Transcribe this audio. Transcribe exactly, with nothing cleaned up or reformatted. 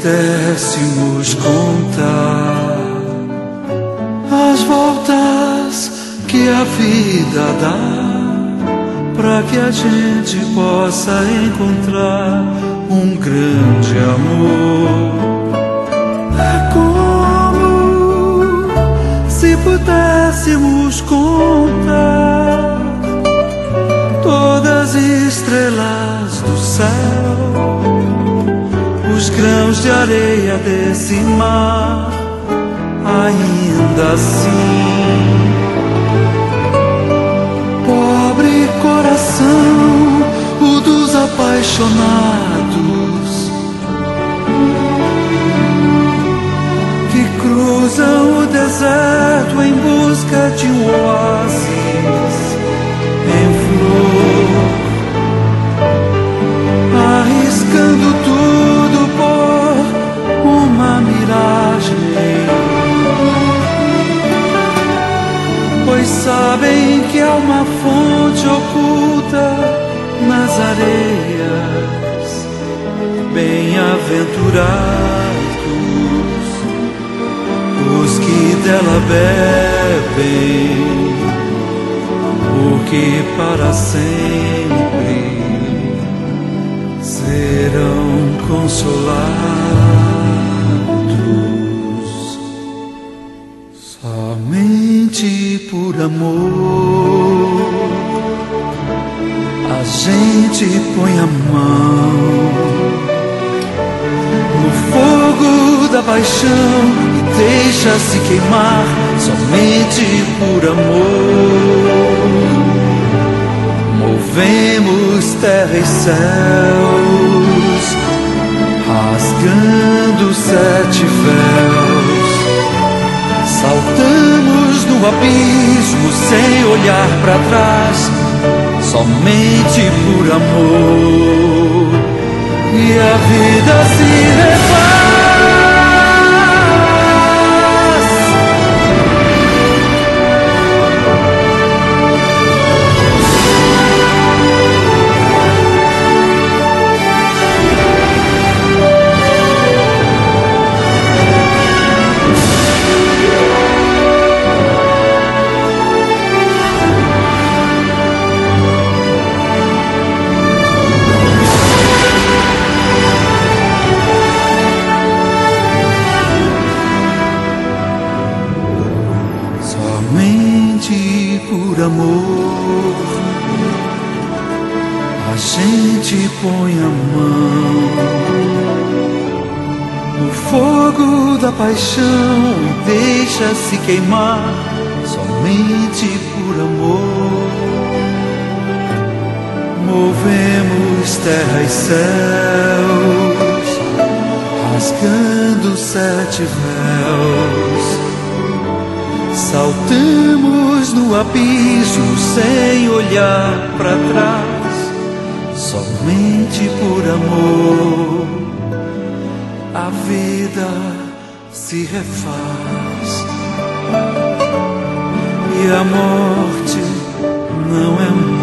pudéssemos contar as voltas que a vida dá, para que a gente possa encontrar um grande amor. É como se pudéssemos contar todas as estrelas do céu, os grãos de areia desse mar. Ainda assim, pobre coração, o dos apaixonados, que cruzam o deserto em busca de um oásis em flor, arriscando tudo por uma miragem, pois sabem que há uma fonte oculta nas areias. Bem-aventurados os que dela bebem, porque para sempre serão consolados. Somente por amor a gente põe a mão no fogo da paixão e deixa-se queimar. Somente por amor movemos terra e céus, rasgando sete véus, saltamos no abismo sem olhar para trás. Somente por amor, e a vida se refaz. Somente por amor a gente põe a mão no fogo da paixão e deixa-se queimar. Somente por amor movemos terra e céus, rasgando sete véus, saltamos no abismo sem olhar para trás. Somente por amor a vida se refaz, e a morte não é